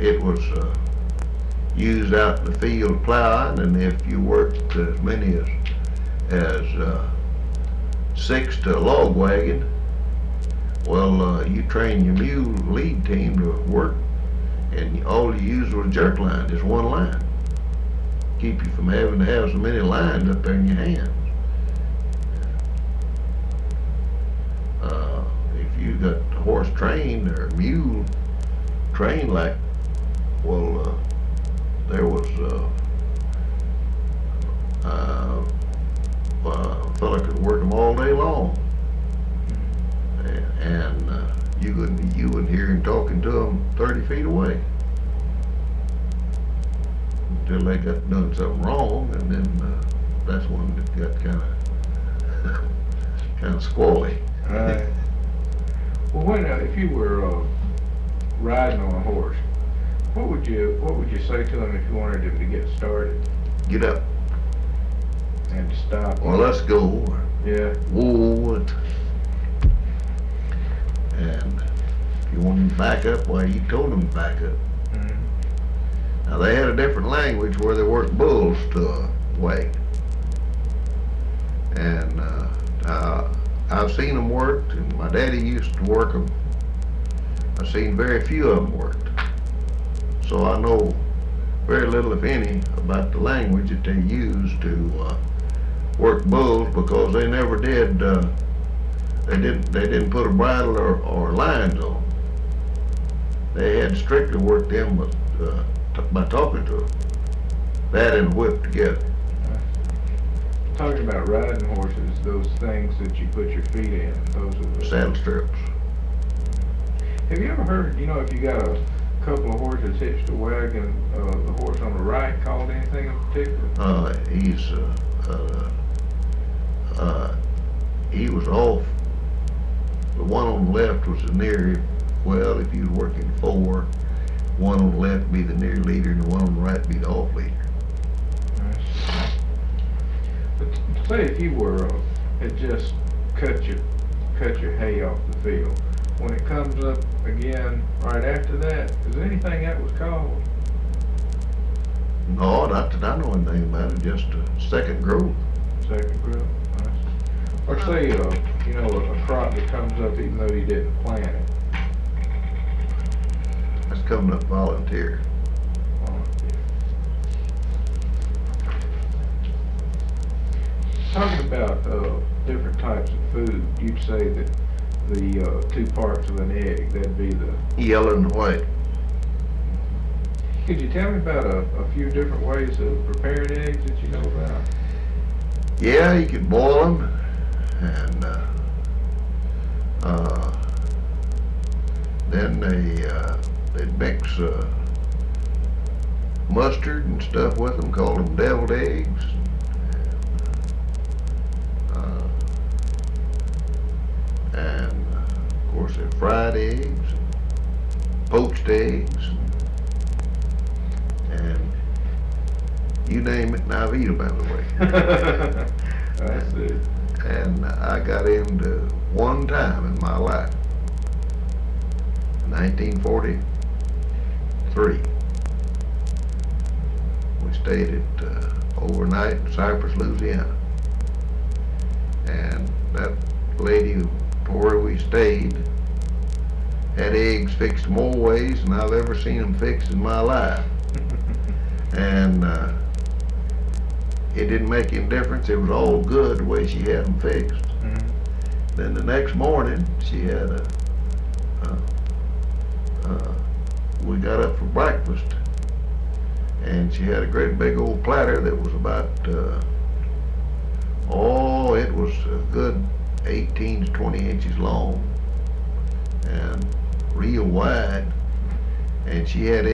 it was used out in the field plowing, and if you worked as many as 6 to a log wagon, well, you train your mule lead team to work, and all you use was a jerk line, just one line. Keep you from having to have so many lines up there in your hands. If you got the horse trained or mule trained like, well, there was a fella could work them all day long, and you wouldn't hear him talking to them 30 feet away until they got done something wrong, and then that's when it got kind of squally. Right. Well, when if you were riding on a horse, what would you say to him if you wanted him to get started Get up. and to stop? Well, let's go. Yeah. Whoa. And if you want them to back up, well, you told them to back up. Mm-hmm. Now, they had a different language where they worked bulls to a wagon. And I've seen them worked, and my daddy used to work them. I've seen very few of them worked. So I know very little, if any, about the language that they used to work bulls, because they never did, they didn't put a bridle or lines on. They had strictly worked them by talking to them. That and a whip together. Talking about riding horses, those things that you put your feet in, those are the Saddle strips. Have you ever heard, if you got a couple of horses hitched to a wagon, the horse on the right called anything in particular? He was off. The one on the left was the near, well, if you was working 4, one on the left would be the near leader, and the one on the right would be the off leader. But say if you had just cut your hay off the field, when it comes up again right after that, is there anything that was called? No, not that I know anything about it, just a second growth. Second growth? Or say, a crop that comes up even though you didn't plant it. That's coming up volunteer. Talking about different types of food, you'd say that the 2 parts of an egg, that'd be the... Yellow and white. Could you tell me about a few different ways of preparing eggs that you know about? Yeah, you could boil them, and then they'd mix mustard and stuff with them, called them deviled eggs. And of course, they're fried eggs, poached eggs, and you name it, and I've eaten them, by the way. That's it. And I got into one time in my life, 1943. We stayed at overnight in Cypress, Louisiana, and that lady where we stayed had eggs fixed more ways than I've ever seen them fixed in my life. And it didn't make any difference. It was all good the way she had them fixed. Mm-hmm. Then the next morning, she had we got up for breakfast, and she had a great big old platter that was about, it was a good 18 to 20 inches long and real wide, and she had